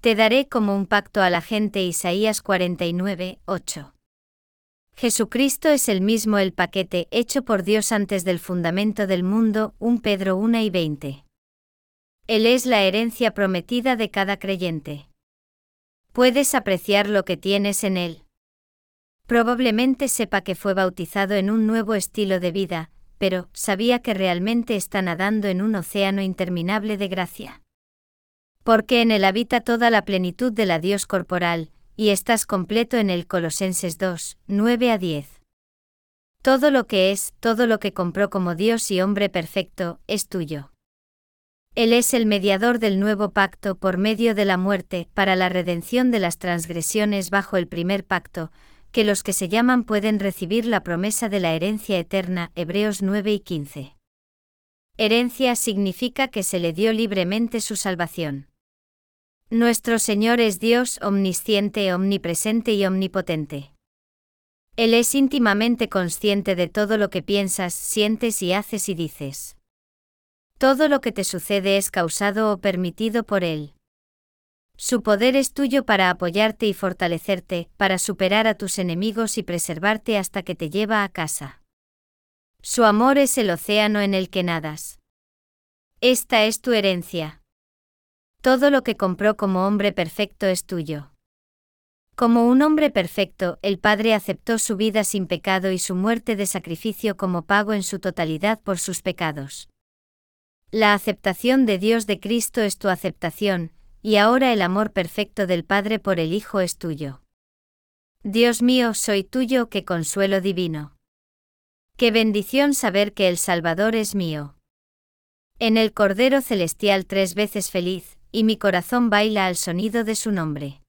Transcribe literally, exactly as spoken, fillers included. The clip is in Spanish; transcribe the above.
Te daré como un pacto a la gente. Isaías cuarenta y nueve, ocho. Jesucristo es el mismo el paquete hecho por Dios antes del fundamento del mundo. Primera Pedro uno y veinte. Él es la herencia prometida de cada creyente. ¿Puedes apreciar lo que tienes en Él? Probablemente sepa que fue bautizado en un nuevo estilo de vida, pero ¿sabía que realmente está nadando en un océano interminable de gracia? Porque en Él habita toda la plenitud de la Dios corporal, y estás completo en Él. Colosenses dos, nueve a diez. Todo lo que es, todo lo que compró como Dios y hombre perfecto, es tuyo. Él es el mediador del nuevo pacto por medio de la muerte, para la redención de las transgresiones bajo el primer pacto, que los que se llaman pueden recibir la promesa de la herencia eterna. Hebreos nueve y quince. Herencia significa que se le dio libremente su salvación. Nuestro Señor es Dios omnisciente, omnipresente y omnipotente. Él es íntimamente consciente de todo lo que piensas, sientes y haces y dices. Todo lo que te sucede es causado o permitido por Él. Su poder es tuyo para apoyarte y fortalecerte, para superar a tus enemigos y preservarte hasta que te lleva a casa. Su amor es el océano en el que nadas. Esta es tu herencia. Todo lo que compró como hombre perfecto es tuyo. Como un hombre perfecto, el Padre aceptó su vida sin pecado y su muerte de sacrificio como pago en su totalidad por sus pecados. La aceptación de Dios de Cristo es tu aceptación, y ahora el amor perfecto del Padre por el Hijo es tuyo. Dios mío, soy tuyo, qué consuelo divino. Qué bendición saber que el Salvador es mío. En el Cordero Celestial tres veces feliz, y mi corazón baila al sonido de su nombre.